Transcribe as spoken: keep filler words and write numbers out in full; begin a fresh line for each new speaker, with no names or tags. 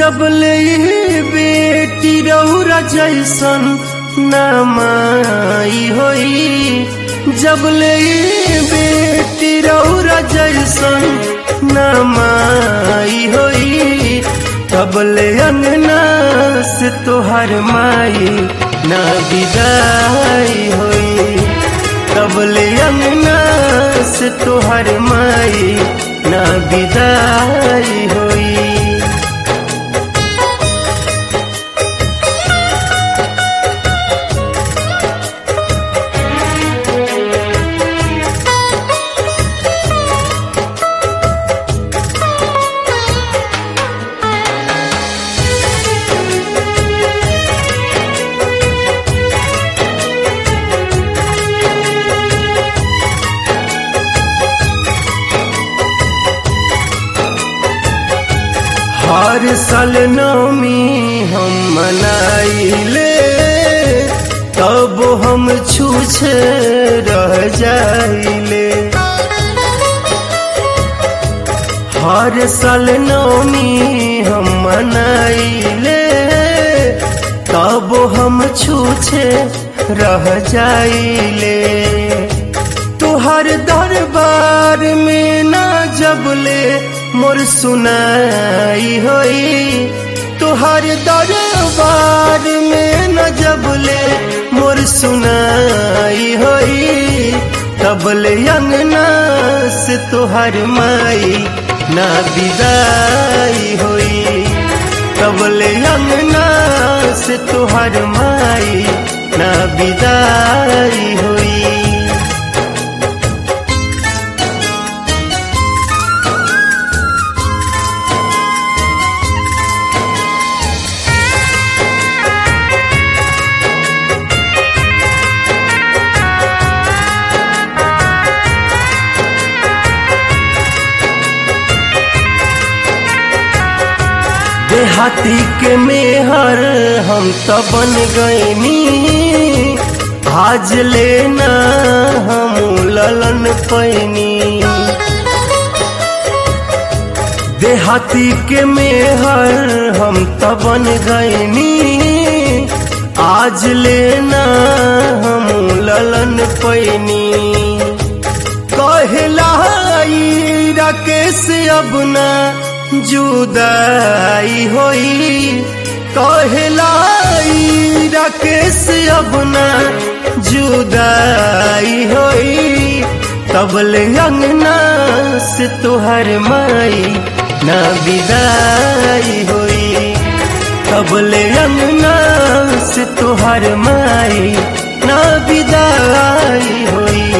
जब ले बेटी रौरा जैसन ना माई होई, जब ले बेटी रौरा जैसन ना माई होई, तब ले अंगना से तोहर माई ना विदाई होई, तब ले अंगना से तोहर माई ना विदाई होई। हर साल नवमी हम मनाइले, तब हम छूछे रह जाइले। हर साल नवमी हम मनाइले, तब हम छूछे रह जाइले। तुहर दरबार में ना जबले मोर सुनाई होई, तुहर दरबार में न जबले मोर सुनाई होई, तबले अंगना से तुहर माई ना विदाई होई, तबले अंगना से तुहर माई ना विदाई होई। देहाती के मेहर हम तो बन गईनी, आज लेना हम ललन पैनी। देहाती के मेहर हम तो बन गईनी, आज लेना हम ललन पैनी। कहलाई राकेश अब ना जुदाई होई, कहलाई राकेश अब ना जुदाई होई, तबले अंगना से तुहर माई ना विदाई होई, तबले अंगना से तुहर माई ना विदाई होई।